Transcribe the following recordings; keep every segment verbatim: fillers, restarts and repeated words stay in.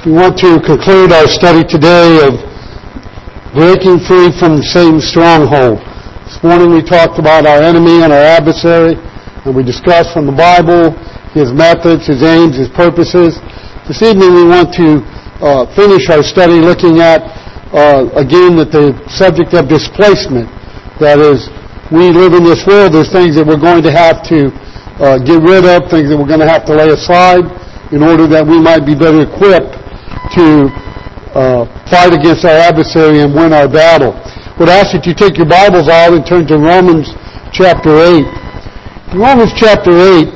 We want to conclude our study today of breaking free from Satan's stronghold. This morning we talked about our enemy and our adversary, and we discussed from the Bible his methods, his aims, his purposes. This evening we want to uh, finish our study looking at, uh, again, that the subject of displacement. That is, we live in this world, there's things that we're going to have to uh, get rid of, things that we're going to have to lay aside in order that we might be better equipped to uh, fight against our adversary and win our battle. I would ask that you take your Bibles out and turn to Romans chapter eight. In Romans chapter eight,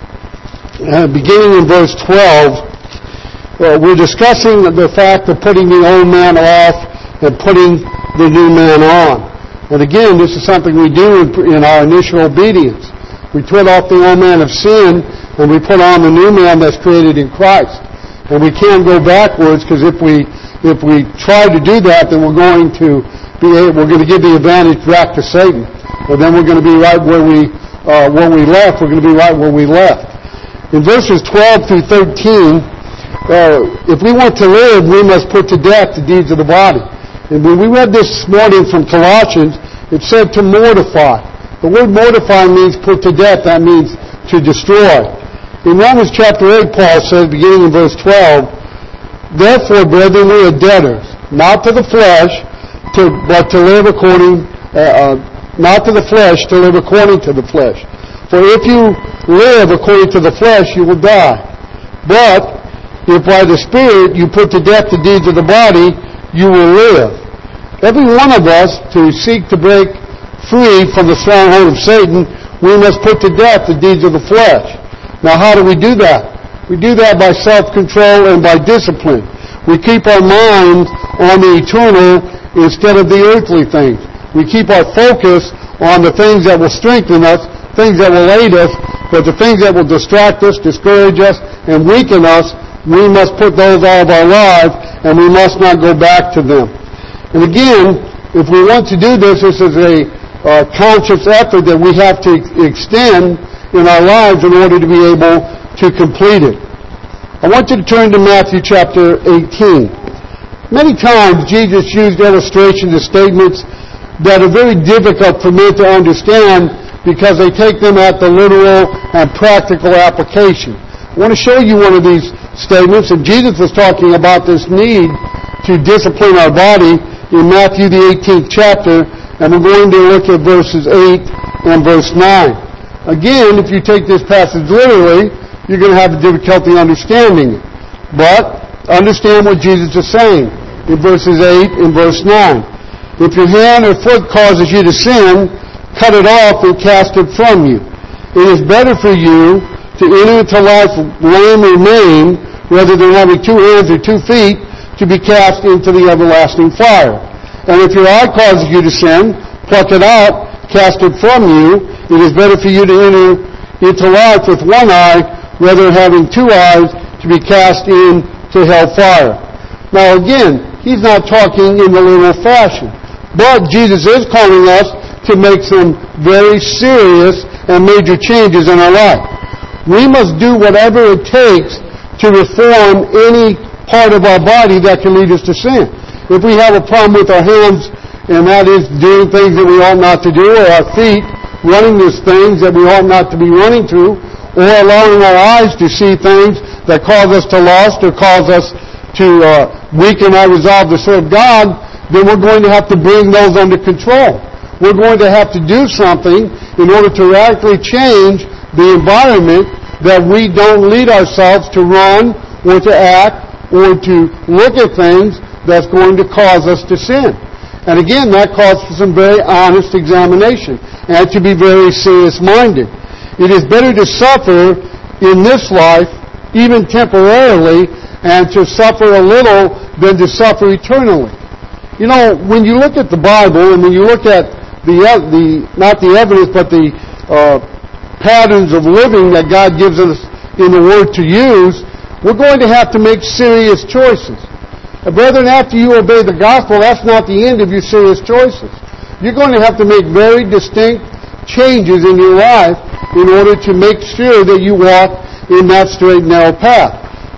uh, beginning in verse twelve, uh, we're discussing the fact of putting the old man off and putting the new man on. And again, this is something we do in, in our initial obedience. We put off the old man of sin and we put on the new man that's created in Christ. And we can't go backwards, because if we if we try to do that, then we're going to be we're going to give the advantage back to Satan. Or then we're going to be right where we uh, where we left. We're going to be right where we left. In verses twelve through thirteen, uh, if we want to live, we must put to death the deeds of the body. And when we read this morning from Colossians, it said to mortify. The word mortify means put to death. That means to destroy. In Romans chapter eight, Paul says, beginning in verse twelve, "Therefore, brethren, we are debtors, not to the flesh, to, but to live according, uh, uh, not to the flesh, to live according to the flesh. For if you live according to the flesh, you will die. But if by the Spirit you put to death the deeds of the body, you will live." Every one of us, to seek to break free from the stronghold of Satan, we must put to death the deeds of the flesh. Now, how do we do that? We do that by self-control and by discipline. We keep our minds on the eternal instead of the earthly things. We keep our focus on the things that will strengthen us, things that will aid us, but the things that will distract us, discourage us, and weaken us, we must put those out of our lives, and we must not go back to them. And again, if we want to do this, this is a uh, conscious effort that we have to extend in our lives in order to be able to complete it. I want you to turn to Matthew chapter eighteen. Many times Jesus used illustrations and statements that are very difficult for me to understand because they take them at the literal and practical application. I want to show you one of these statements, and Jesus was talking about this need to discipline our body in Matthew the eighteenth chapter, and we're going to look at verses eight and verse nine. Again, if you take this passage literally, you're going to have difficulty understanding it. But understand what Jesus is saying in verses eight and verse nine. "If your hand or foot causes you to sin, cut it off and cast it from you. It is better for you to enter into life lame or maimed, rather than having two hands or two feet to be cast into the everlasting fire. And if your eye causes you to sin, pluck it out, cast it from you. It is better for you to enter into life with one eye, rather than having two eyes to be cast into hellfire." Now again, he's not talking in the literal fashion, but Jesus is calling us to make some very serious and major changes in our life. We must do whatever it takes to reform any part of our body that can lead us to sin. If we have a problem with our hands, and that is doing things that we ought not to do, or our feet running these things that we ought not to be running to, or allowing our eyes to see things that cause us to lust or cause us to uh, weaken our resolve to serve God, then we're going to have to bring those under control. We're going to have to do something in order to radically change the environment that we don't lead ourselves to run or to act or to look at things that's going to cause us to sin. And again, that calls for some very honest examination and to be very serious-minded. It is better to suffer in this life, even temporarily, and to suffer a little than to suffer eternally. You know, when you look at the Bible, and when you look at the, the not the evidence, but the uh, patterns of living that God gives us in the Word to use, we're going to have to make serious choices. Uh, brethren, after you obey the gospel, that's not the end of your serious choices. You're going to have to make very distinct changes in your life in order to make sure that you walk in that straight and narrow path.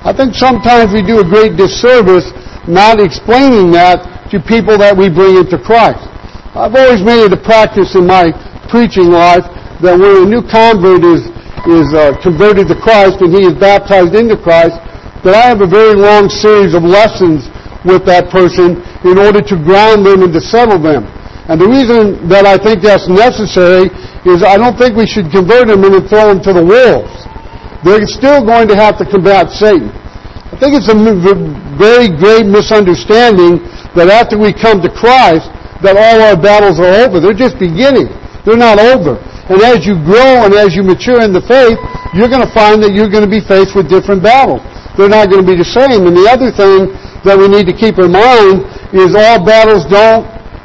I think sometimes we do a great disservice not explaining that to people that we bring into Christ. I've always made it a practice in my preaching life that when a new convert is is uh, converted to Christ and he is baptized into Christ, that I have a very long series of lessons with that person in order to ground them and to settle them. And the reason that I think that's necessary is I don't think we should convert them and then throw them to the wolves. They're still going to have to combat Satan. I think it's a very great misunderstanding that after we come to Christ, that all our battles are over. They're just beginning. They're not over. And as you grow and as you mature in the faith, you're going to find that you're going to be faced with different battles. They're not going to be the same. And the other thing that we need to keep in mind is all battles don't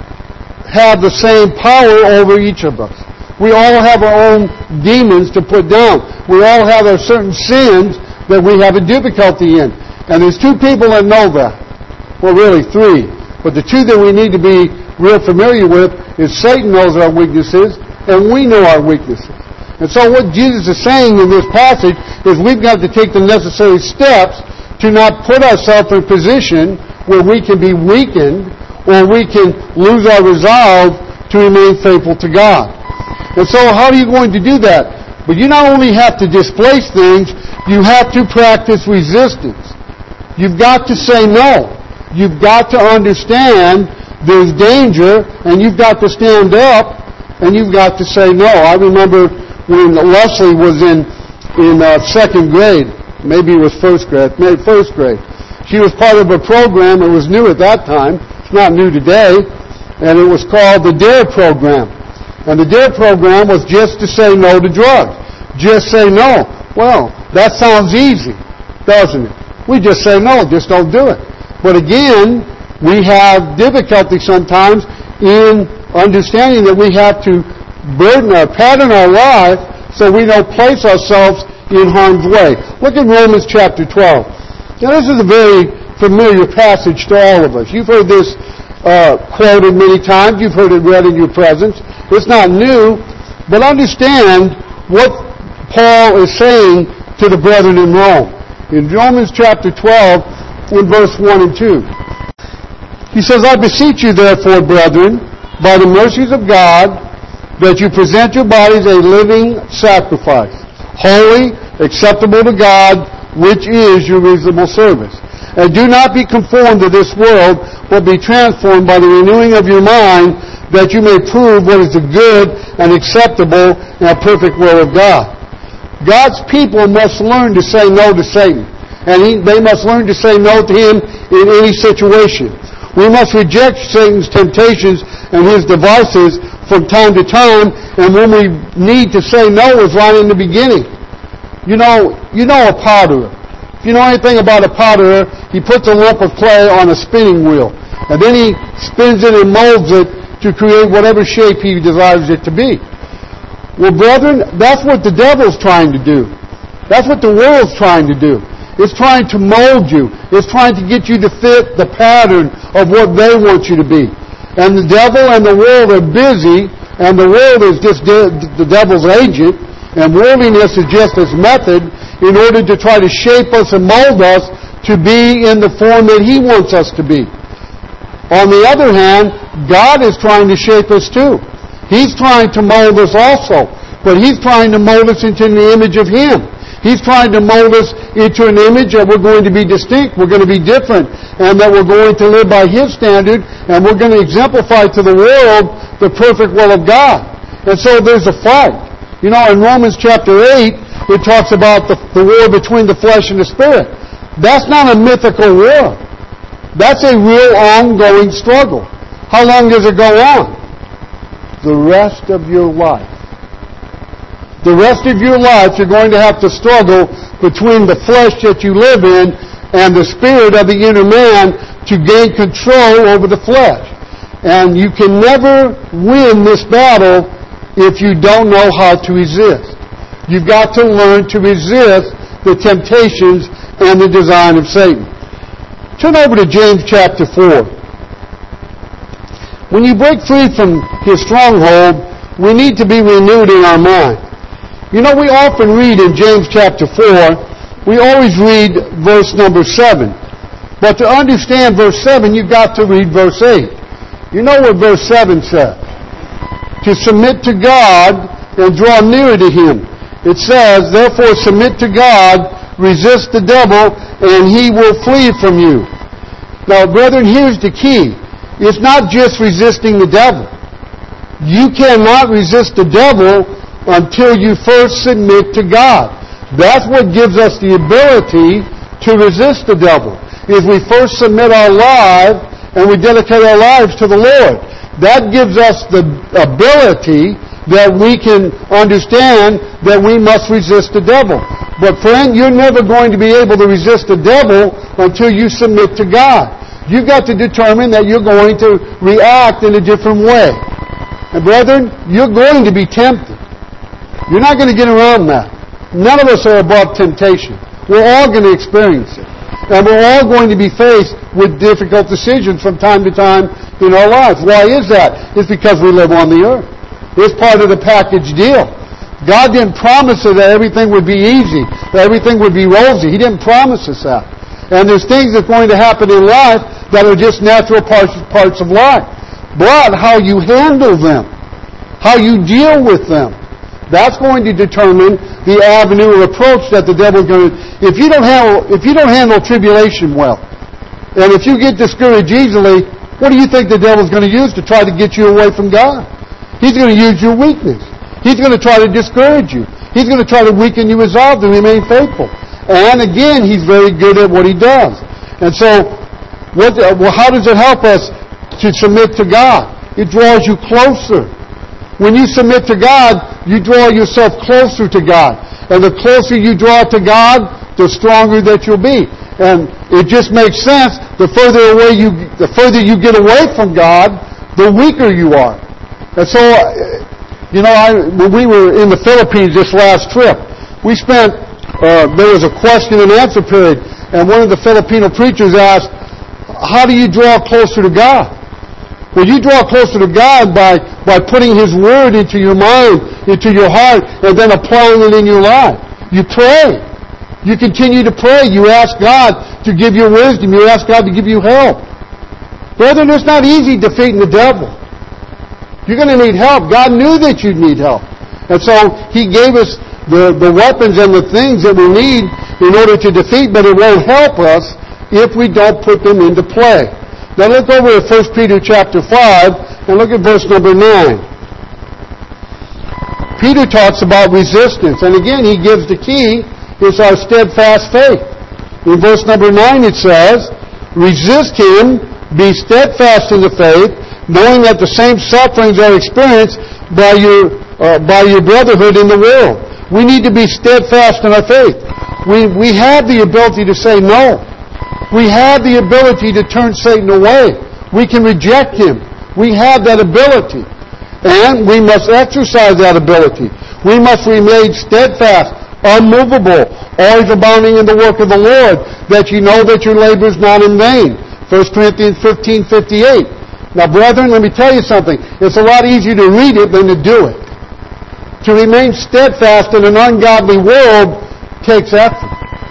have the same power over each of us. We all have our own demons to put down. We all have our certain sins that we have a difficulty in. And there's two people that know that. Well, really three. But the two that we need to be real familiar with is Satan knows our weaknesses and we know our weaknesses. And so what Jesus is saying in this passage is we've got to take the necessary steps to not put ourselves in a position where we can be weakened or we can lose our resolve to remain faithful to God. And so how are you going to do that? But you not only have to displace things, you have to practice resistance. You've got to say no. You've got to understand there's danger, and you've got to stand up, and you've got to say no. I remember when Leslie was in in uh, second grade, maybe it was first grade, maybe first grade. She was part of a program that was new at that time. It's not new today, and it was called the DARE program. And the DARE program was just to say no to drugs. Just say no. Well, that sounds easy, doesn't it? We just say no, just don't do it. But again, we have difficulty sometimes in understanding that we have to burden our, pattern our life so we don't place ourselves in harm's way. Look at Romans chapter twelve. Now this is a very familiar passage to all of us. You've heard this uh, quoted many times. You've heard it read in your presence. It's not new, but understand what Paul is saying to the brethren in Rome. In Romans chapter twelve, in verse one and two. He says, I beseech you therefore, brethren, by the mercies of God, that you present your bodies a living sacrifice, holy, acceptable to God, which is your reasonable service. And do not be conformed to this world, but be transformed by the renewing of your mind, that you may prove what is the good and acceptable and perfect will of God. God's people must learn to say no to Satan. And he, they must learn to say no to him in any situation. We must reject Satan's temptations and his devices from time to time, and when we need to say no is right in the beginning. You know, you know a potterer. If you know anything about a potterer, he puts a lump of clay on a spinning wheel, and then he spins it and molds it to create whatever shape he desires it to be. Well, brethren, that's what the devil's trying to do. That's what the world's trying to do. It's trying to mold you. It's trying to get you to fit the pattern of what they want you to be. And the devil and the world are busy, and the world is just de- the devil's agent, and worldliness is just his method in order to try to shape us and mold us to be in the form that he wants us to be. On the other hand, God is trying to shape us too. He's trying to mold us also, but he's trying to mold us into the image of him. He's trying to mold us into an image that we're going to be distinct, we're going to be different, and that we're going to live by his standard, and we're going to exemplify to the world the perfect will of God. And so there's a fight. You know, in Romans chapter eight, it talks about the, the war between the flesh and the spirit. That's not a mythical war. That's a real ongoing struggle. How long does it go on? The rest of your life. The rest of your life you're going to have to struggle between the flesh that you live in and the spirit of the inner man to gain control over the flesh. And you can never win this battle if you don't know how to resist. You've got to learn to resist the temptations and the design of Satan. Turn over to James chapter four. When you break free from his stronghold, we need to be renewed in our mind. You know, we often read in James chapter four we always read verse number seven. But to understand verse seven, you've got to read verse eight. You know what verse seven says? To submit to God and draw nearer to Him. It says, therefore submit to God, resist the devil, and he will flee from you. Now, brethren, here's the key. It's not just resisting the devil. You cannot resist the devil until you first submit to God. That's what gives us the ability to resist the devil, is we first submit our life and we dedicate our lives to the Lord. That gives us the ability that we can understand that we must resist the devil. But friend, you're never going to be able to resist the devil until you submit to God. You've got to determine that you're going to react in a different way. And brethren, you're going to be tempted. You're not going to get around that. None of us are above temptation. We're all going to experience it. And we're all going to be faced with difficult decisions from time to time in our lives. Why is that? It's because we live on the earth. It's part of the package deal. God didn't promise us that everything would be easy, that everything would be rosy. He didn't promise us that. And there's things that's going to happen in life that are just natural parts, parts of life. But how you handle them, how you deal with them, that's going to determine the avenue or approach that the devil is going to... If you don't handle, if you don't handle tribulation well, and if you get discouraged easily, what do you think the devil's going to use to try to get you away from God? He's going to use your weakness. He's going to try to discourage you. He's going to try to weaken your resolve to remain faithful. And again, he's very good at what he does. And so, what, well, how does it help us to submit to God? It draws you closer. When you submit to God, you draw yourself closer to God. And the closer you draw to God, the stronger that you'll be. And it just makes sense. The further away you, the further you get away from God, the weaker you are. And so, you know, I, when we were in the Philippines this last trip, we spent, uh, there was a question and answer period, and one of the Filipino preachers asked, how do you draw closer to God? Well, you draw closer to God by, by putting His Word into your mind, into your heart, and then applying it in your life. You pray. You continue to pray. You ask God to give you wisdom. You ask God to give you help. Brethren, it's not easy defeating the devil. You're going to need help. God knew that you'd need help. And so He gave us the, the weapons and the things that we need in order to defeat, but it won't help us if we don't put them into play. Now look over at First Peter chapter five and look at verse number nine. Peter talks about resistance, and again he gives the key. It's our steadfast faith. In verse number nine it says, resist him, be steadfast in the faith, knowing that the same sufferings are experienced by your uh, by your brotherhood in the world. We need to be steadfast in our faith. We we have the ability to say no. We have the ability to turn Satan away. We can reject him. We have that ability. And we must exercise that ability. We must remain steadfast, unmovable, always abounding in the work of the Lord, that you know that your labor is not in vain. First Corinthians fifteen fifty-eight. Now, brethren, let me tell you something. It's a lot easier to read it than to do it. To remain steadfast in an ungodly world takes effort.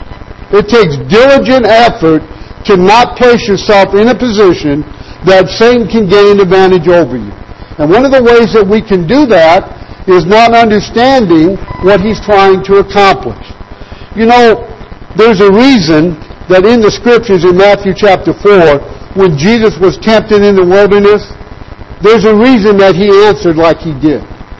It takes diligent effort to not place yourself in a position that Satan can gain advantage over you. And one of the ways that we can do that is not understanding what he's trying to accomplish. You know, there's a reason that in the Scriptures in Matthew chapter four, when Jesus was tempted in the wilderness, there's a reason that he answered like he did.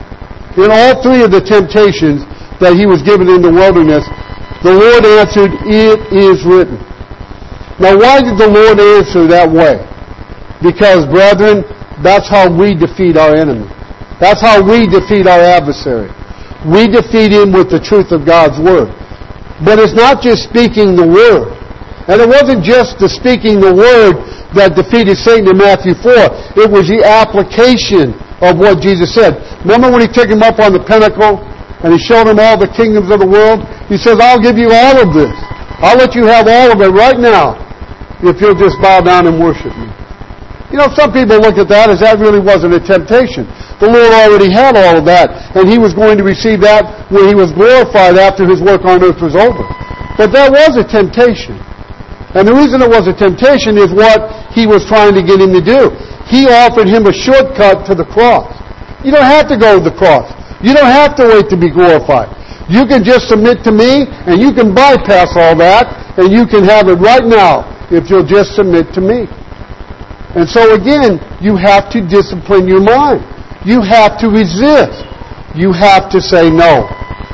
In all three of the temptations that he was given in the wilderness, the Lord answered, it is written. Now, why did the Lord answer that way? Because, brethren, that's how we defeat our enemy. That's how we defeat our adversary. We defeat him with the truth of God's Word. But it's not just speaking the Word. And it wasn't just the speaking the Word that defeated Satan in Matthew four. It was the application of what Jesus said. Remember when he took him up on the pinnacle and he showed him all the kingdoms of the world? He says, I'll give you all of this. I'll let you have all of it right now if you'll just bow down and worship me. You know, some people look at that as that really wasn't a temptation. The Lord already had all of that, and he was going to receive that when he was glorified after his work on earth was over. But that was a temptation. And the reason it was a temptation is what he was trying to get him to do. He offered him a shortcut to the cross. You don't have to go to the cross. You don't have to wait to be glorified. You can just submit to me, and you can bypass all that, and you can have it right now if you'll just submit to me. And so again, you have to discipline your mind. You have to resist. You have to say no.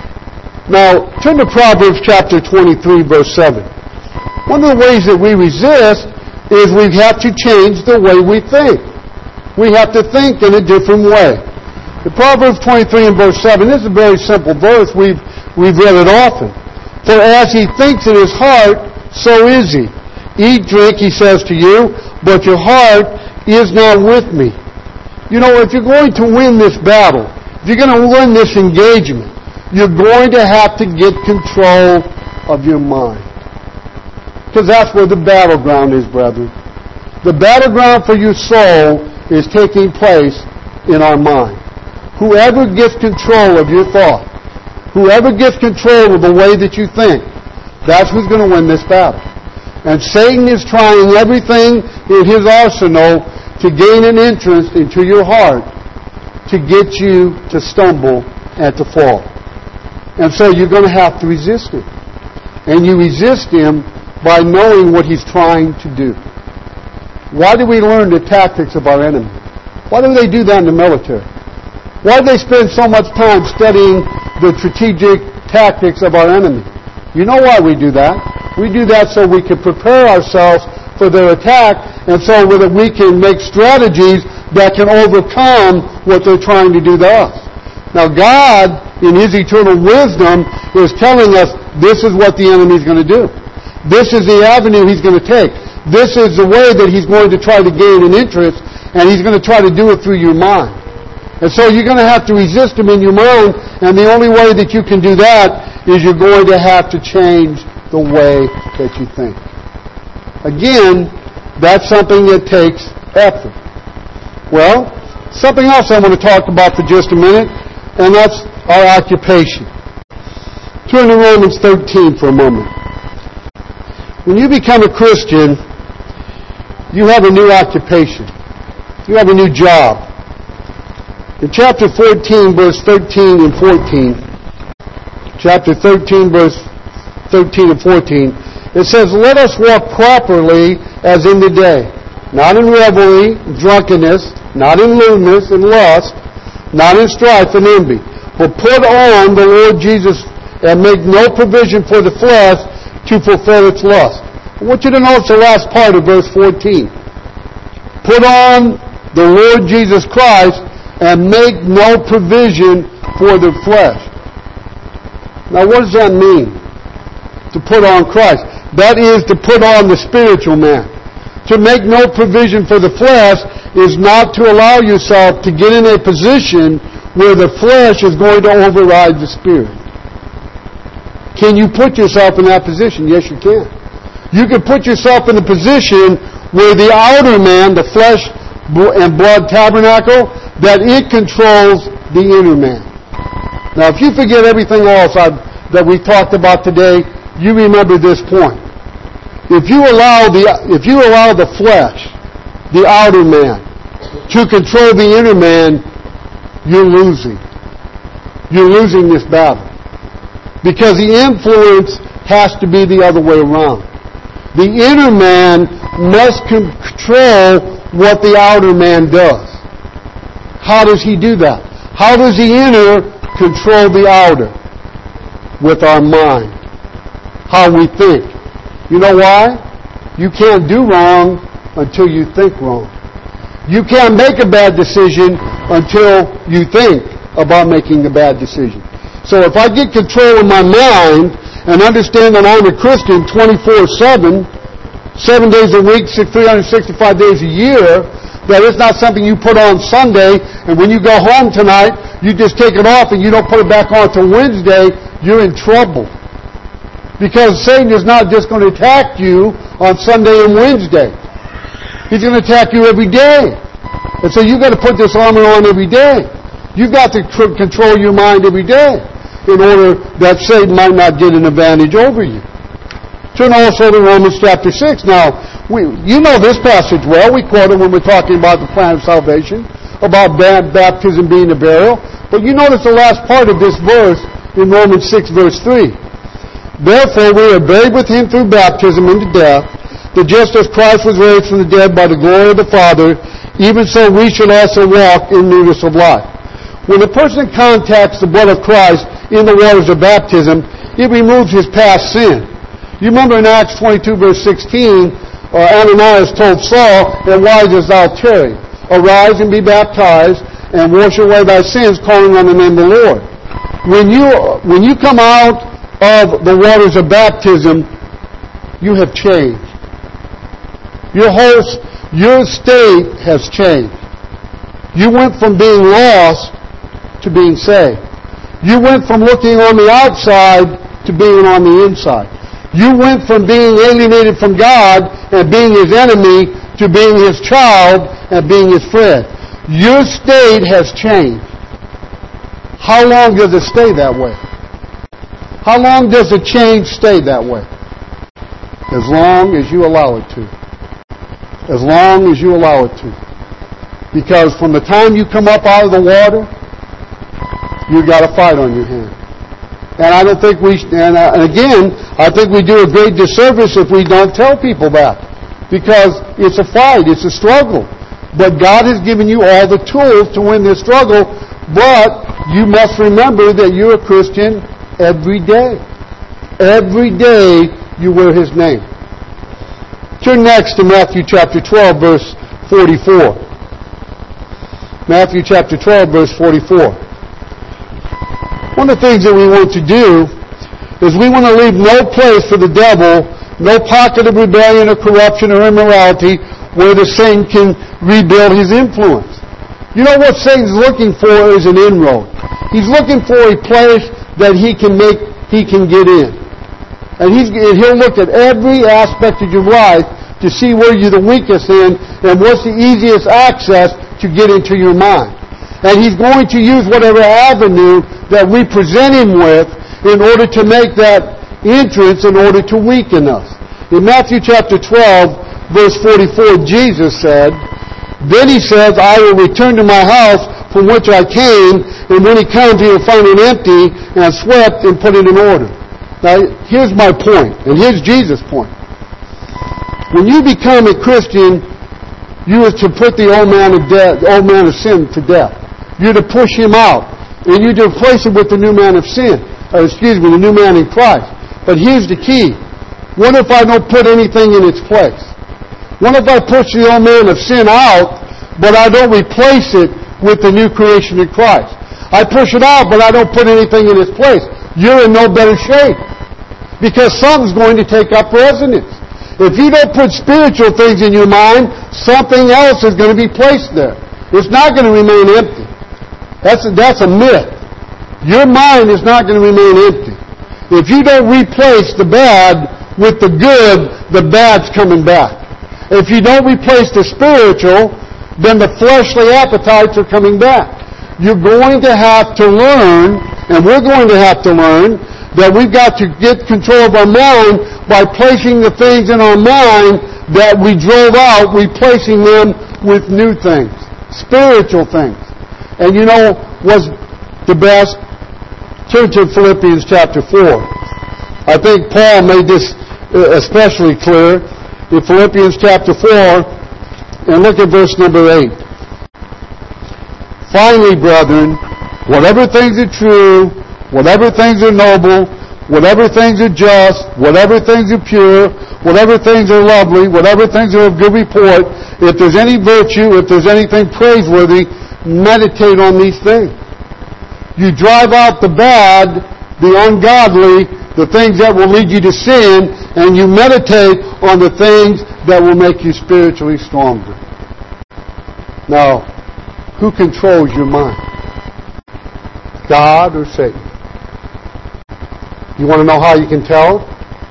Now, turn to Proverbs chapter twenty-three, verse seven. One of the ways that we resist is we have to change the way we think. We have to think in a different way. The Proverbs twenty-three and verse seven, this is a very simple verse. We've, we've read it often. For as he thinks in his heart, so is he. Eat, drink, he says to you, but your heart is not with me. You know, if you're going to win this battle, if you're going to win this engagement, you're going to have to get control of your mind. Because that's where the battleground is, brethren. The battleground for your soul is taking place in our mind. Whoever gets control of your thought, whoever gets control of the way that you think, that's who's going to win this battle. And Satan is trying everything in his arsenal to gain an entrance into your heart to get you to stumble and to fall. And so you're going to have to resist him. And you resist him by knowing what he's trying to do. Why do we learn the tactics of our enemy? Why do they do that in the military? Why do they spend so much time studying the strategic tactics of our enemy? You know why we do that? We do that so we can prepare ourselves for their attack, and so that we can make strategies that can overcome what they're trying to do to us. Now God, in His eternal wisdom, is telling us this is what the enemy is going to do. This is the avenue he's going to take. This is the way that he's going to try to gain an interest, and he's going to try to do it through your mind. And so you're going to have to resist him in your mind, and the only way that you can do that is you're going to have to change the way that you think. Again, that's something that takes effort. Well, something else I want to talk about for just a minute, and that's our occupation. Turn to Romans thirteen for a moment. When you become a Christian, you have a new occupation. You have a new job. In chapter fourteen, verse thirteen and fourteen, chapter thirteen, verse thirteen and fourteen, it says, let us walk properly as in the day, not in revelry, drunkenness, not in lewdness and lust, not in strife and envy, but put on the Lord Jesus and make no provision for the flesh to fulfill its lust. I want you to notice the last part of verse fourteen. Put on the Lord Jesus Christ and make no provision for the flesh. Now what does that mean? To put on Christ. That is to put on the spiritual man. To make no provision for the flesh is not to allow yourself to get in a position where the flesh is going to override the spirit. Can you put yourself in that position? Yes, you can. You can put yourself in the position where the outer man, the flesh and blood tabernacle, that it controls the inner man. Now, if you forget everything else I've, that we talked about today, you remember this point. If you allow the if you allow the flesh, the outer man, to control the inner man, you're losing. You're losing this battle. Because the influence has to be the other way around. The inner man must control what the outer man does. How does he do that? How does the inner control the outer? With our mind. How we think. You know why? You can't do wrong until you think wrong. You can't make a bad decision until you think about making a bad decision. So if I get control of my mind and understand that I'm a Christian twenty-four seven, seven days a week, three hundred sixty-five days a year, that it's not something you put on Sunday, and when you go home tonight, you just take it off and you don't put it back on until Wednesday, you're in trouble. Because Satan is not just going to attack you on Sunday and Wednesday. He's going to attack you every day. And so you've got to put this armor on every day. You've got to tr- control your mind every day in order that Satan might not get an advantage over you. Turn also to Romans chapter six. Now, we, you know this passage well. We quote it when we're talking about the plan of salvation, about baptism being a burial. But you notice the last part of this verse in Romans six, verse three. Therefore we are buried with him through baptism into death, that just as Christ was raised from the dead by the glory of the Father, even so we should also walk in newness of life. When a person contacts the blood of Christ in the waters of baptism, it removes his past sin. You remember in Acts twenty-two, verse sixteen, uh, Ananias told Saul, "And why dost thou tarry? Arise and be baptized, and wash away thy sins, calling on the name of the Lord." When you, when you come out of the waters of baptism, you have changed. Your whole, your state has changed. You went from being lost to being saved. You went from looking on the outside to being on the inside. You went from being alienated from God and being His enemy to being His child and being His friend. Your state has changed. How long does it stay that way? How long does a change stay that way? As long as you allow it to. As long as you allow it to. Because from the time you come up out of the water, you've got a fight on your hands. And I don't think we, and, uh, and again, I think we do a great disservice if we don't tell people that. Because it's a fight, it's a struggle. But God has given you all the tools to win this struggle, but you must remember that you're a Christian every day. Every day you wear His name. Turn next to Matthew chapter twelve, verse forty-four. Matthew chapter twelve, verse forty-four. One of the things that we want to do is we want to leave no place for the devil, no pocket of rebellion or corruption or immorality where the Satan can rebuild his influence. You know what Satan's looking for is an inroad. He's looking for a place that he can make, he can get in. And he's, he'll look at every aspect of your life to see where you're the weakest in and what's the easiest access to get into your mind. And he's going to use whatever avenue that we present him with in order to make that entrance in order to weaken us. In Matthew chapter twelve, verse forty-four, Jesus said, "Then he says, I will return to my house from which I came, and when he comes he will find it empty and swept and put it in order." Now, here's my point, and here's Jesus' point. When you become a Christian, you are to put the old man of death, old man of sin to death. You're to push him out, and you're to replace him with the new man of sin, or excuse me, the new man in Christ. But here's the key. What if I don't put anything in its place? What if I push the old man of sin out, but I don't replace it with the new creation in Christ? I push it out, but I don't put anything in its place. You're in no better shape. Because something's going to take up residence. If you don't put spiritual things in your mind, something else is going to be placed there. It's not going to remain empty. That's a, that's a myth. Your mind is not going to remain empty. If you don't replace the bad with the good, the bad's coming back. If you don't replace the spiritual, then the fleshly appetites are coming back. You're going to have to learn, and we're going to have to learn, that we've got to get control of our mind by placing the things in our mind that we drove out, replacing them with new things, spiritual things. And you know what's the best? Turn to Philippians chapter four. I think Paul made this especially clear in Philippians chapter four, and look at verse number eight. Finally, brethren, whatever things are true, whatever things are noble, whatever things are just, whatever things are pure, whatever things are lovely, whatever things are of good report, if there's any virtue, if there's anything praiseworthy, meditate on these things. You drive out the bad, the ungodly, the things that will lead you to sin, and you meditate on the things that will make you spiritually stronger. Now, who controls your mind? God or Satan? You want to know how you can tell?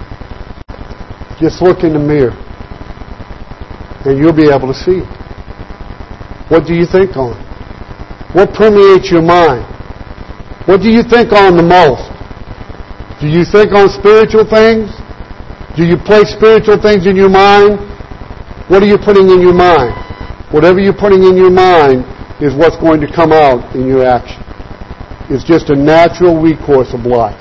Just look in the mirror, and you'll be able to see it. What do you think on? What permeates your mind? What do you think on the most? Do you think on spiritual things? Do you place spiritual things in your mind? What are you putting in your mind? Whatever you're putting in your mind is what's going to come out in your action. It's just a natural recourse of life.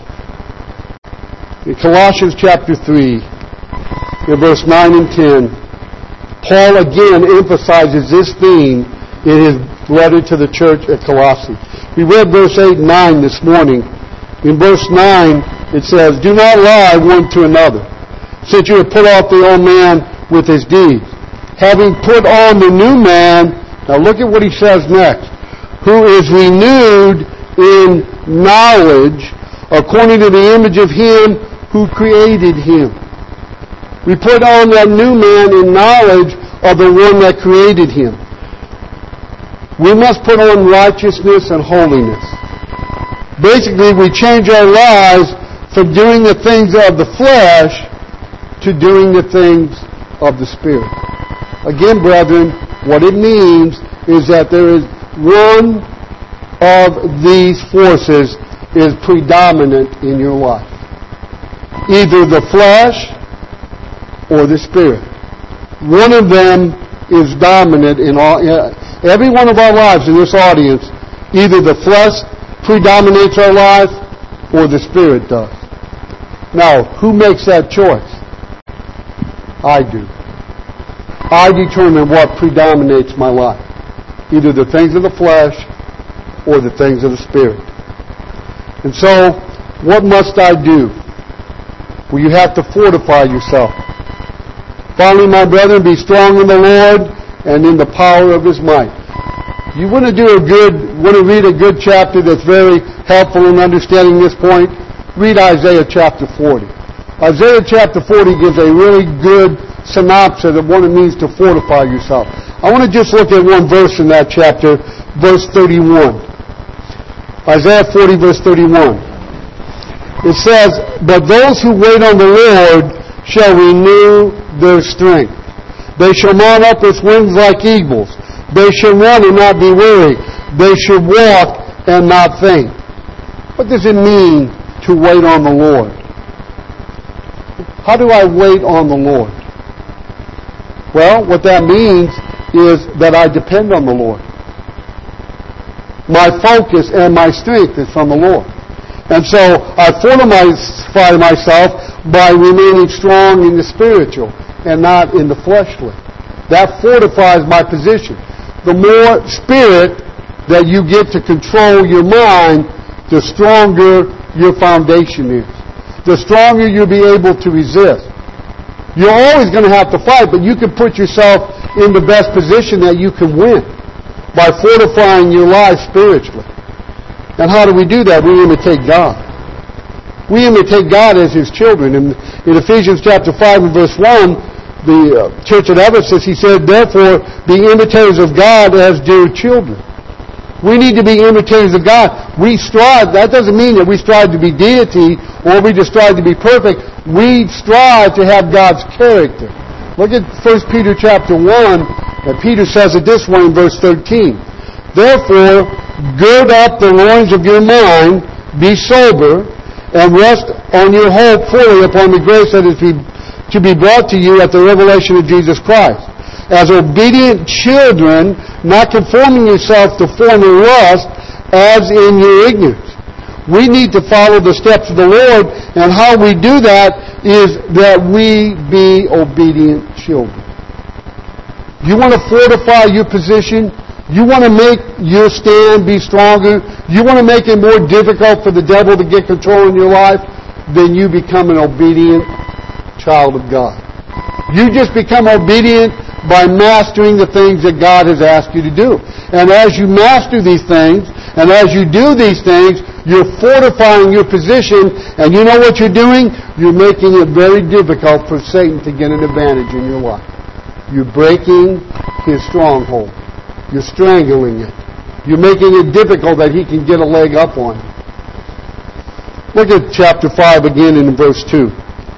In Colossians chapter three, in verse nine and ten, Paul again emphasizes this theme in his letter to the church at Colossae. We read verse eight and nine this morning. In verse nine, it says, "Do not lie one to another, since you have put off the old man with his deeds, having put on the new man," now look at what he says next, "who is renewed in knowledge according to the image of him who created him." We put on that new man in knowledge of the one that created him. We must put on righteousness and holiness. Basically, we change our lives from doing the things of the flesh to doing the things of the Spirit. Again, brethren, what it means is that there is one of these forces is predominant in your life. Either the flesh or the Spirit. One of them is dominant in all, every one of our lives in this audience. Either the flesh predominates our life or the Spirit does. Now, who makes that choice? I do. I determine what predominates my life. Either the things of the flesh or the things of the Spirit. And so, what must I do? Well, you have to fortify yourself. Finally, my brethren, be strong in the Lord and in the power of His might. You want to do a good, want to read a good chapter that's very helpful in understanding this point? Read Isaiah chapter forty. Isaiah chapter forty gives a really good synopsis of what it means to fortify yourself. I want to just look at one verse in that chapter, verse thirty-one. Isaiah forty, verse thirty-one. It says, "But those who wait on the Lord shall renew their strength. They shall mount up with wings like eagles. They shall run and not be weary. They shall walk and not faint." What does it mean to wait on the Lord? How do I wait on the Lord? Well, what that means is that I depend on the Lord. My focus and my strength is from the Lord. And so I fortify myself by remaining strong in the spiritual and not in the fleshly. That fortifies my position. The more spirit that you get to control your mind, the stronger your foundation is. The stronger you'll be able to resist. You're always going to have to fight, but you can put yourself in the best position that you can win by fortifying your life spiritually. And how do we do that? We imitate God. We imitate God as His children. In, in Ephesians chapter five and verse one, the uh, church at Ephesus, he said, "Therefore, be imitators of God as dear children." We need to be imitators of God. We strive, that doesn't mean that we strive to be deity or we just strive to be perfect. We strive to have God's character. Look at First Peter chapter one, and Peter says it this way in verse thirteen. "Therefore, gird up the loins of your mind, be sober, and rest on your hope fully upon the grace that is to be brought to you at the revelation of Jesus Christ. As obedient children, not conforming yourself to former lust, as in your ignorance." We need to follow the steps of the Lord, and how we do that is that we be obedient children. You want to fortify your position? You want to make your stand be stronger? You want to make it more difficult for the devil to get control in your life? Then you become an obedient child of God. You just become obedient by mastering the things that God has asked you to do. And as you master these things, and as you do these things, you're fortifying your position, and you know what you're doing? You're making it very difficult for Satan to get an advantage in your life. You're breaking his stronghold. You're strangling it. You're making it difficult that he can get a leg up on you. Look at chapter five again in verse two.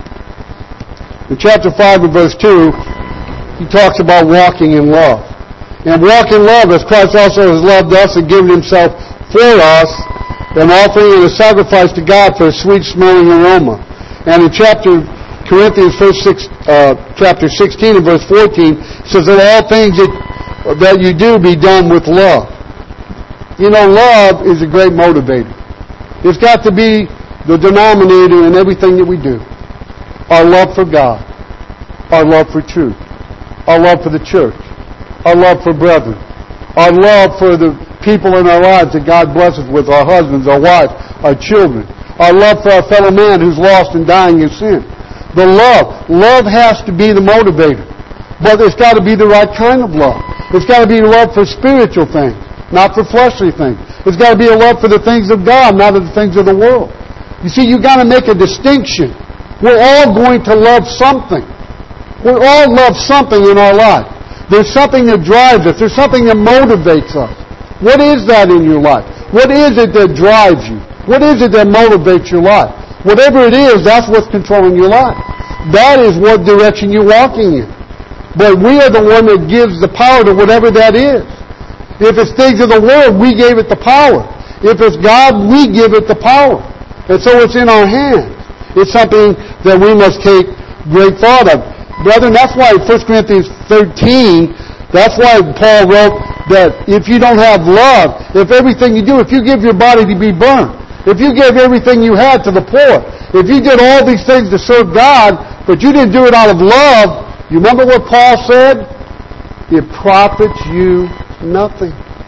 In chapter five and verse two, he talks about walking in love. And walk in love as Christ also has loved us and given himself for us, an offering and a sacrifice to God for a sweet-smelling aroma. And in chapter Corinthians first six, uh, chapter sixteen and verse fourteen says that all things that, that you do be done with love. You know, love is a great motivator. It's got to be the denominator in everything that we do. Our love for God, our love for truth, our love for the church, our love for brethren, our love for the people in our lives that God blesses with, our husbands, our wives, our children, our love for our fellow man who's lost and dying in sin. The love. Love has to be the motivator. But it's got to be the right kind of love. It's got to be love for spiritual things, not for fleshly things. It's got to be a love for the things of God, not for the things of the world. You see, you've got to make a distinction. We're all going to love something. We all love something in our life. There's something that drives us. There's something that motivates us. What is that in your life? What is it that drives you? What is it that motivates your life? Whatever it is, that's what's controlling your life. That is what direction you're walking in. But we are the one that gives the power to whatever that is. If it's things of the world, we gave it the power. If it's God, we give it the power. And so it's in our hands. It's something that we must take great thought of. Brethren, that's why in First Corinthians thirteen, that's why Paul wrote that if you don't have love, if everything you do, if you give your body to be burned, if you gave everything you had to the poor, if you did all these things to serve God, but you didn't do it out of love, you remember what Paul said? It profits you nothing.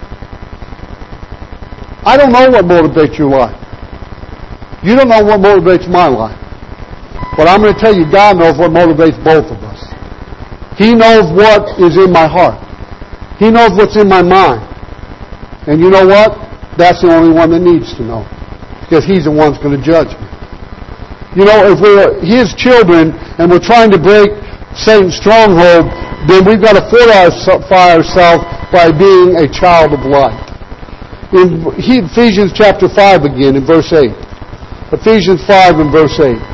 I don't know what motivates your life. You don't know what motivates my life. But I'm going to tell you, God knows what motivates both of us. He knows what is in my heart. He knows what's in my mind. And you know what? That's the only one that needs to know. Because He's the one that's going to judge me. You know, if we're His children and we're trying to break Satan's stronghold, then we've got to fortify ourselves by being a child of light. In Ephesians chapter five again, in verse eight. Ephesians five and verse eight.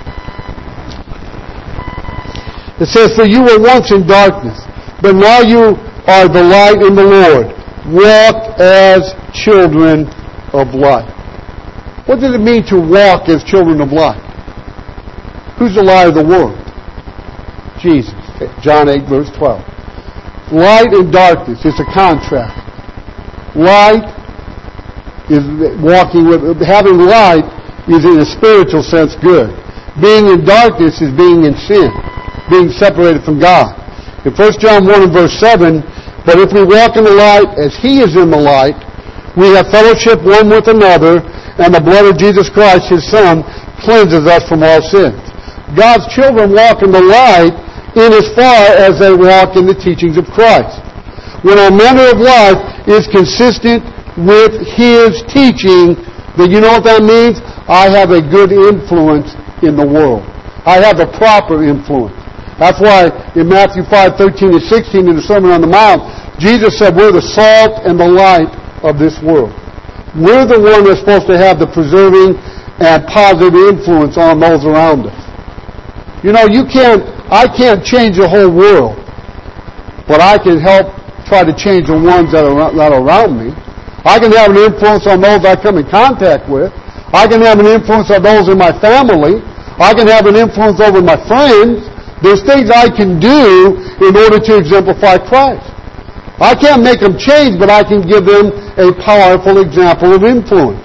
It says, "For you were once in darkness, but now you are the light in the Lord. Walk as children of light." What does it mean to walk as children of light? Who's the light of the world? Jesus. John eight, verse twelve. Light and darkness is a contrast. Light is walking with, having light is in a spiritual sense good. Being in darkness is being in sin, being separated from God. In First John one and verse seven, "But if we walk in the light as He is in the light, we have fellowship one with another, and the blood of Jesus Christ, His Son, cleanses us from all sins." God's children walk in the light in as far as they walk in the teachings of Christ. When our manner of life is consistent with His teaching, then you know what that means? I have a good influence in the world. I have a proper influence. That's why in Matthew five, thirteen and sixteen in the Sermon on the Mount, Jesus said we're the salt and the light of this world. We're the one that's supposed to have the preserving and positive influence on those around us. You know, you can't, I can't change the whole world, but I can help try to change the ones that are, that are around me. I can have an influence on those I come in contact with. I can have an influence on those in my family. I can have an influence over my friends. There's things I can do in order to exemplify Christ. I can't make them change, but I can give them a powerful example of influence.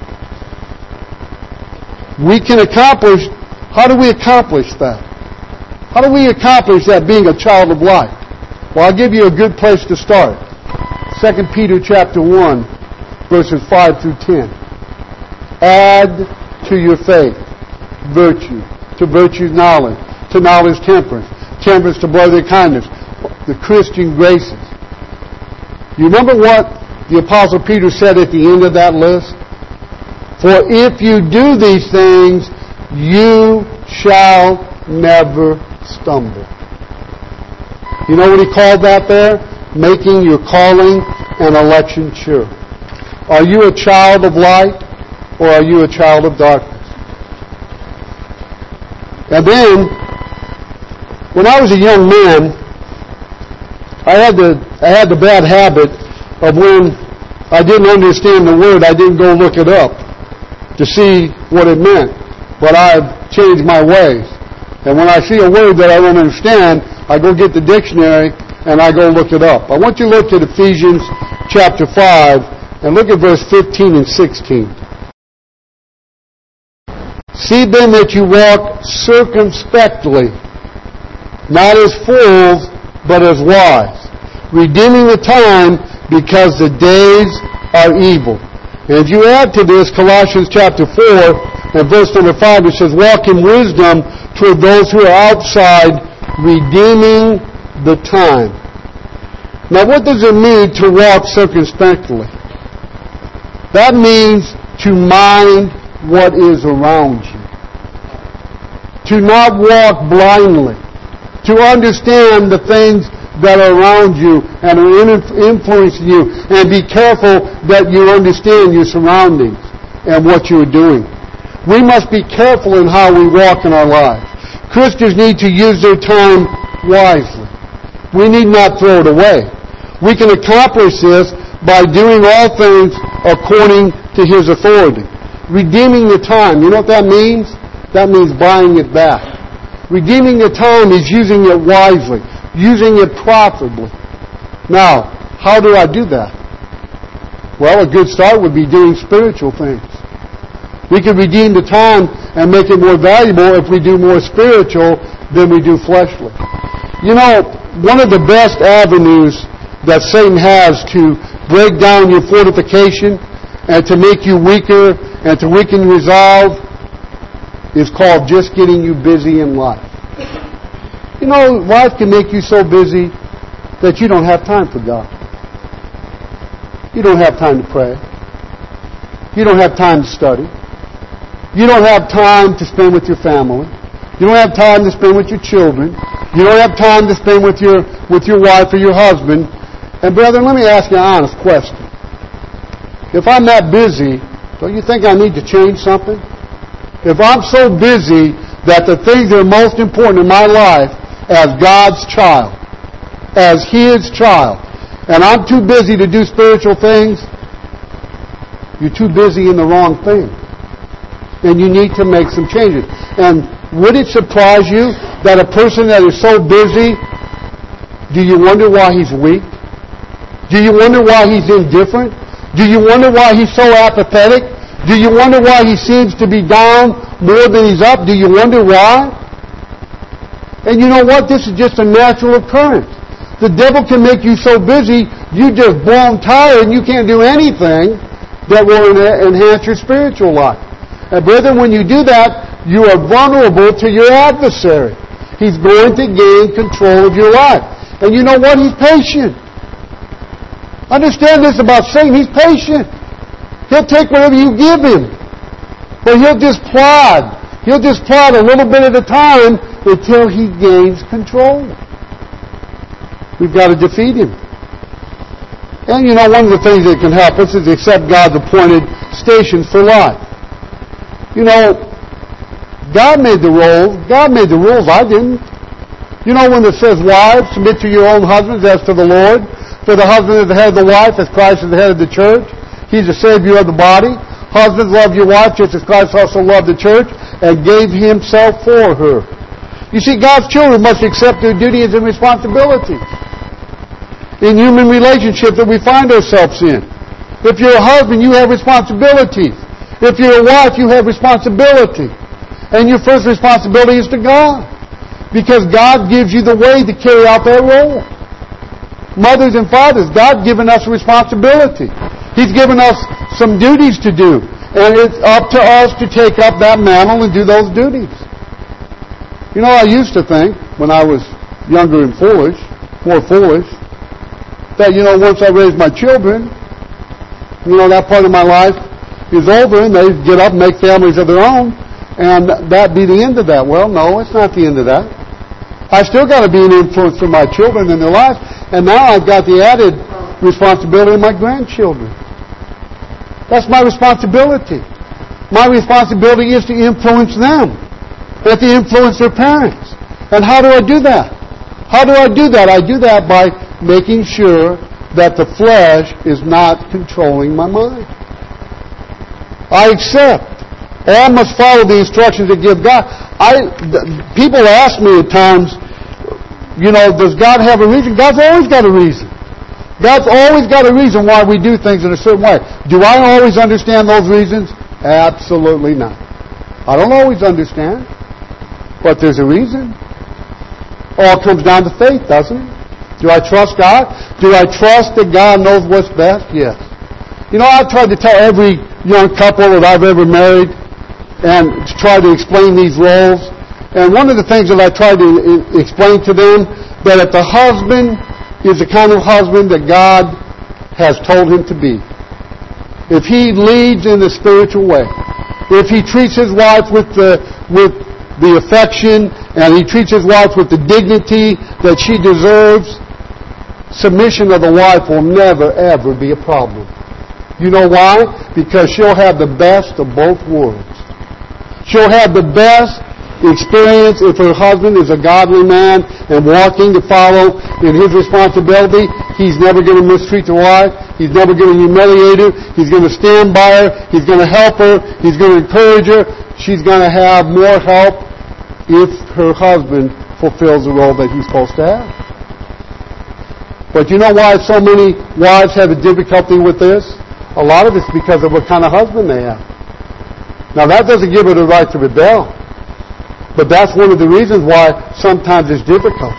We can accomplish, how do we accomplish that? How do we accomplish that being a child of light? Well, I'll give you a good place to start. Second Peter chapter one, verses five through ten. Add to your faith virtue, to virtue knowledge, to knowledge temperance, temperance to brotherly kindness, the Christian graces. You remember what the Apostle Peter said at the end of that list? For if you do these things, you shall never stumble. You know what he called that there? Making your calling and election sure. Are you a child of light or are you a child of darkness? And then, when I was a young man, I had the I had the bad habit of when I didn't understand the word, I didn't go look it up to see what it meant. But I've changed my ways. And when I see a word that I don't understand, I go get the dictionary and I go look it up. I want you to look at Ephesians chapter five and look at verse fifteen and sixteen. See then that you walk circumspectly, not as fools, but as wise, redeeming the time, because the days are evil. And if you add to this Colossians chapter four and verse number five, it says, walk in wisdom toward those who are outside, redeeming the time. Now what does it mean to walk circumspectly? That means to mind what is around you. To not walk blindly. To understand the things that are around you and are influencing you, and be careful that you understand your surroundings and what you are doing. We must be careful in how we walk in our lives. Christians need to use their time wisely. We need not throw it away. We can accomplish this by doing all things according to His authority. Redeeming the time, you know what that means? That means buying it back. Redeeming the time is using it wisely, using it profitably. Now, how do I do that? Well, a good start would be doing spiritual things. We can redeem the time and make it more valuable if we do more spiritual than we do fleshly. You know, one of the best avenues that Satan has to break down your fortification and to make you weaker and to weaken your resolve is called just getting you busy in life. You know, life can make you so busy that you don't have time for God. You don't have time to pray. You don't have time to study. You don't have time to spend with your family. You don't have time to spend with your children. You don't have time to spend with your with your wife or your husband. And brethren, let me ask you an honest question. If I'm that busy, don't you think I need to change something? If I'm so busy that the things that are most important in my life as God's child, as His child, and I'm too busy to do spiritual things, you're too busy in the wrong thing. And you need to make some changes. And would it surprise you that a person that is so busy, do you wonder why he's weak? Do you wonder why he's indifferent? Do you wonder why he's so apathetic? Do you wonder why he seems to be down more than he's up? Do you wonder why? And you know what? This is just a natural occurrence. The devil can make you so busy, you just blown tired and you can't do anything that will enhance your spiritual life. And brethren, when you do that, you are vulnerable to your adversary. He's going to gain control of your life. And you know what? He's patient. Understand this about Satan. He's patient. He'll take whatever you give him. But he'll just plod. He'll just plod a little bit at a time until he gains control. We've got to defeat him. And you know, one of the things that can help us is accept God's appointed stations for life. You know, God made the rules. God made the rules. I didn't. You know, when it says, wives, submit to your own husbands as to the Lord. For the husband is the head of the wife, as Christ is the head of the church. He's the Savior of the body. Husbands, love your wife just as Christ also loved the church and gave Himself for her. You see, God's children must accept their duties and responsibilities in human relationships that we find ourselves in. If you're a husband, you have responsibilities. If you're a wife, you have responsibility. And your first responsibility is to God. Because God gives you the way to carry out that role. Mothers and fathers, God's given us a responsibility. He's given us some duties to do. And it's up to us to take up that mantle and do those duties. You know, I used to think, when I was younger and foolish, more foolish, that, you know, once I raised my children, you know, that part of my life is over and they get up and make families of their own, and that be the end of that. Well, no, it's not the end of that. I still got to be an influence for my children in their lives, and now I've got the added responsibility of my grandchildren. That's my responsibility. My responsibility is to influence them, and to influence their parents. And how do I do that? How do I do that? I do that by making sure that the flesh is not controlling my mind. I accept. Or I must follow the instructions that give God. I, people ask me at times, you know, does God have a reason? God's always got a reason. God's always got a reason why we do things in a certain way. Do I always understand those reasons? Absolutely not. I don't always understand, but there's a reason. All comes down to faith, doesn't it? Do I trust God? Do I trust that God knows what's best? Yes. You know, I've tried to tell every young couple that I've ever married and try to explain these roles. And one of the things that I try to explain to them, that if the husband is the kind of husband that God has told him to be, if he leads in the spiritual way, if he treats his wife with the, with the affection, and he treats his wife with the dignity that she deserves, submission of the wife will never, ever be a problem. You know why? Because she'll have the best of both worlds. She'll have the best experience if her husband is a godly man and walking to follow in his responsibility. He's never going to mistreat the wife. He's never going to humiliate her. He's going to stand by her. He's going to help her. He's going to encourage her. She's going to have more help if her husband fulfills the role that he's supposed to have. But you know why so many wives have a difficulty with this? A lot of it's because of what kind of husband they have. Now that doesn't give her the right to rebel. But that's one of the reasons why sometimes it's difficult.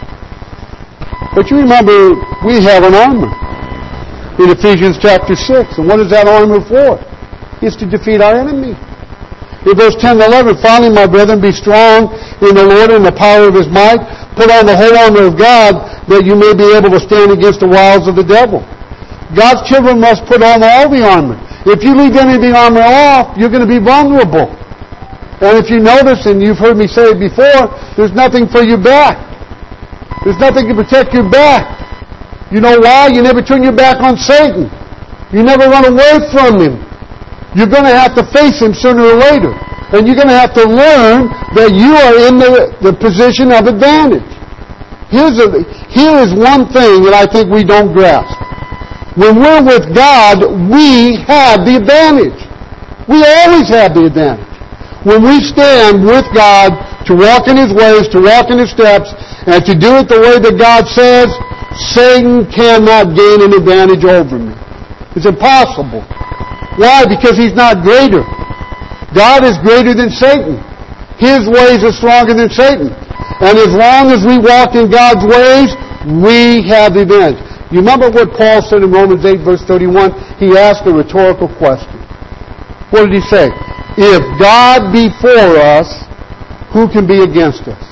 But you remember, we have an armor in Ephesians chapter six. And what is that armor for? It's to defeat our enemy. In verse ten and eleven, finally, my brethren, be strong in the Lord and the power of His might. Put on the whole armor of God, that you may be able to stand against the wiles of the devil. God's children must put on all the armor. If you leave any of the armor off, you're going to be vulnerable. And if you notice, and you've heard me say it before, there's nothing for your back. There's nothing to protect your back. You know why? You never turn your back on Satan. You never run away from him. You're going to have to face him sooner or later. And you're going to have to learn that you are in the, the position of advantage. Here's a, here is one thing that I think we don't grasp. When we're with God, we have the advantage. We always have the advantage. When we stand with God to walk in His ways, to walk in His steps, and to do it the way that God says, Satan cannot gain an advantage over me. It's impossible. Why? Because he's not greater. God is greater than Satan. His ways are stronger than Satan. And as long as we walk in God's ways, we have the advantage. You remember what Paul said in Romans eight, verse thirty-one? He asked a rhetorical question. What did he say? If God be for us, who can be against us?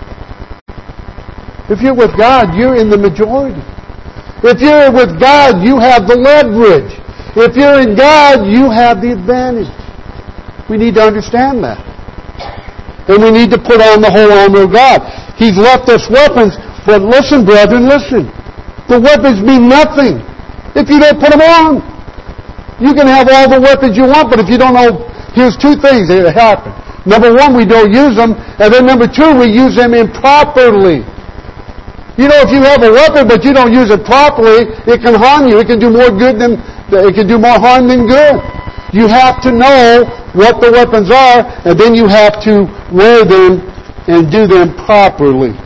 If you're with God, you're in the majority. If you're with God, you have the leverage. If you're in God, you have the advantage. We need to understand that. And we need to put on the whole armor of God. He's left us weapons, but listen, brethren, listen. The weapons mean nothing if you don't put them on. You can have all the weapons you want, but if you don't know, here's two things that happen. Number one, we don't use them, and then number two, we use them improperly. You know, if you have a weapon but you don't use it properly, it can harm you. It can do more good than it can do more harm than good. You have to know what the weapons are, and then you have to wear them and do them properly.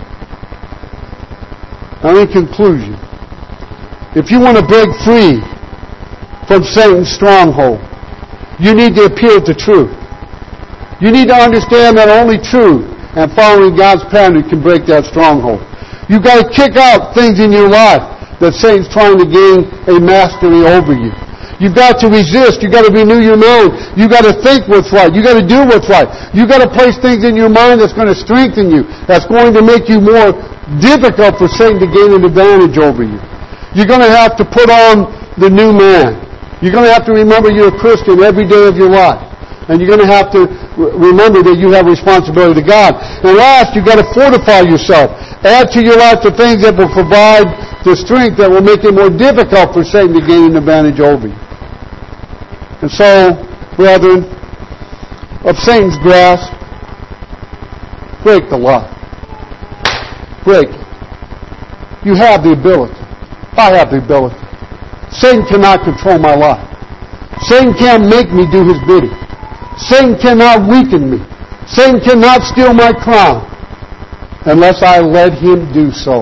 Now, in conclusion, if you want to break free from Satan's stronghold, you need to appeal to truth. You need to understand that only truth and following God's pattern can break that stronghold. You've got to kick out things in your life that Satan's trying to gain a mastery over you. You've got to resist. You've got to renew your mind. You've got to think what's right. You've got to do what's right. You've got to place things in your mind that's going to strengthen you, that's going to make you more difficult for Satan to gain an advantage over you. You're going to have to put on the new man. You're going to have to remember you're a Christian every day of your life. And you're going to have to remember that you have responsibility to God. And last, you've got to fortify yourself. Add to your life the things that will provide the strength that will make it more difficult for Satan to gain an advantage over you. And so, brethren, of Satan's grasp, break the lie. Break it. You have the ability. I have the ability. Satan cannot control my life. Satan can't make me do his bidding. Satan cannot weaken me. Satan cannot steal my crown unless I let him do so.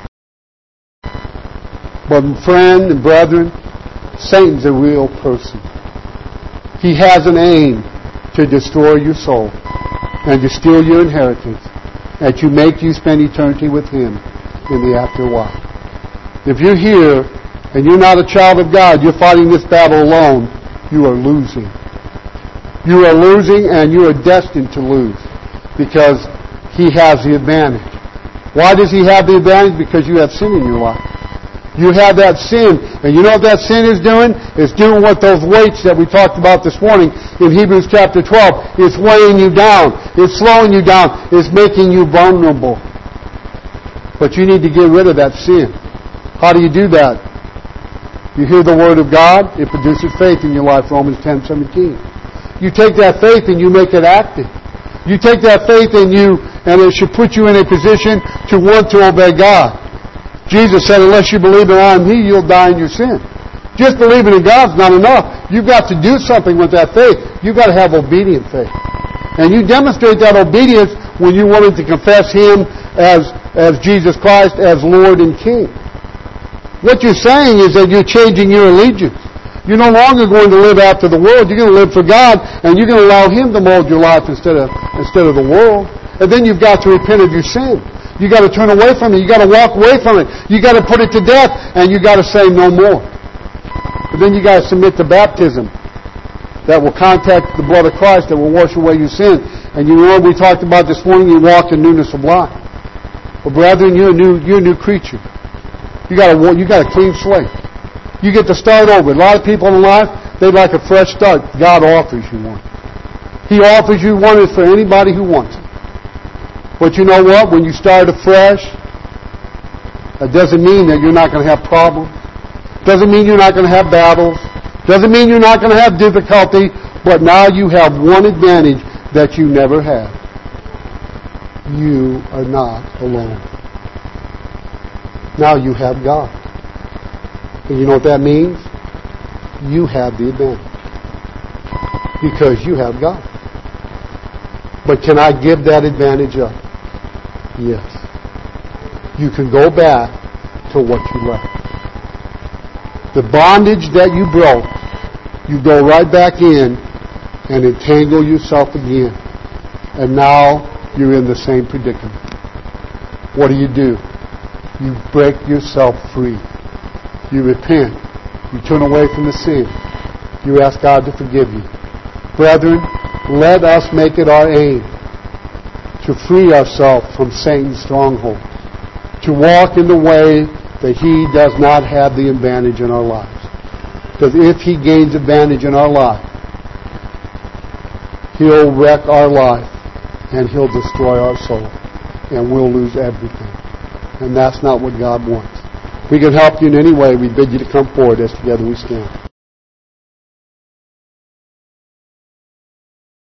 But friend and brethren, Satan's a real person. He has an aim to destroy your soul and to steal your inheritance and to make you spend eternity with him in the afterlife. If you're here and you're not a child of God, you're fighting this battle alone, you are losing. You are losing, and you are destined to lose because he has the advantage. Why does he have the advantage? Because you have sin in your life. You have that sin, and you know what that sin is doing? It's doing what those weights that we talked about this morning in Hebrews chapter twelve. It's weighing you down. It's slowing you down. It's making you vulnerable. But you need to get rid of that sin. How do you do that? You hear the Word of God, it produces faith in your life, Romans ten seventeen. You take that faith and you make it active. You take that faith and you, and it should put you in a position to want to obey God. Jesus said, unless you believe that I am He, you'll die in your sin. Just believing in God's not enough. You've got to do something with that faith. You've got to have obedient faith. And you demonstrate that obedience when you wanted to confess Him as, as Jesus Christ, as Lord and King. What you're saying is that you're changing your allegiance. You're no longer going to live after the world. You're going to live for God, and you're going to allow Him to mold your life instead of instead of the world. And then you've got to repent of your sin. You got to turn away from it. You got to walk away from it. You got to put it to death, and you got to say no more. But then you got to submit to baptism that will contact the blood of Christ that will wash away your sin. And you know what we talked about this morning? You walk in newness of life. Well, brethren, you're a new you're a new creature. You got a you got a clean slate. You get to start over. A lot of people in life, they'd like a fresh start. God offers you one. He offers you one is for anybody who wants it. But you know what? When you start afresh, that doesn't mean that you're not going to have problems. Doesn't mean you're not going to have battles. Doesn't mean you're not going to have difficulty. But now you have one advantage that you never had. You are not alone. Now you have God. And you know what that means? You have the advantage. Because you have God. But can I give that advantage up? Yes. You can go back to what you left. The bondage that you broke, you go right back in and entangle yourself again. And now you're in the same predicament. What do you do? You break yourself free. You repent. You turn away from the sin. You ask God to forgive you. Brethren, let us make it our aim to free ourselves from Satan's stronghold, to walk in the way that he does not have the advantage in our lives. Because if he gains advantage in our life, he'll wreck our life and he'll destroy our soul and we'll lose everything. And that's not what God wants. If we can help you in any way, we bid you to come forward as together we stand.